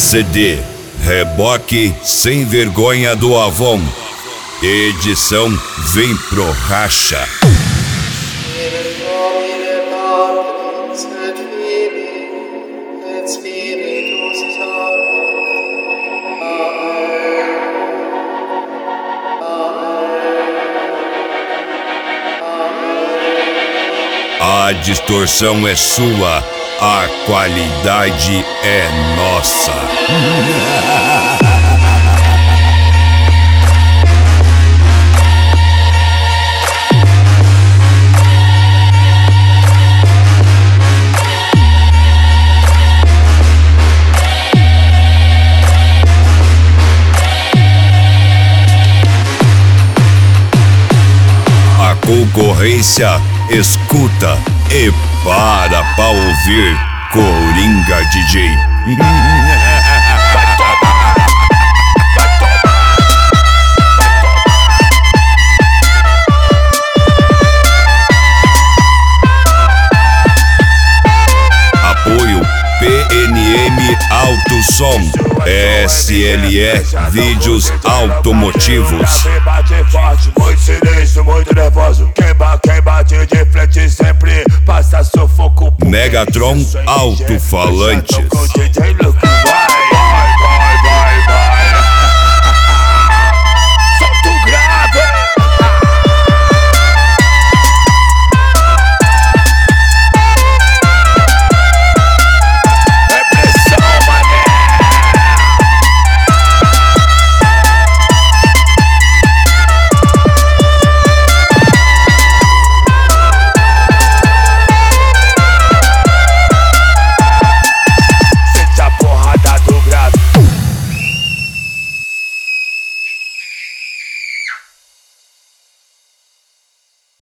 CD, reboque sem vergonha do Avon. Edição Vem Pro Racha. A distorção é sua, a qualidade é nossa. A concorrência escuta e para pra ouvir Coringa DJ. Apoio PNM Alto Som, SLE Vídeos Automotivos. Bate forte, muito sinistro, muito nervoso. Quem bate de frente sempre passa sufoco. Megatron Alto-Falantes. Com DJ Lucas.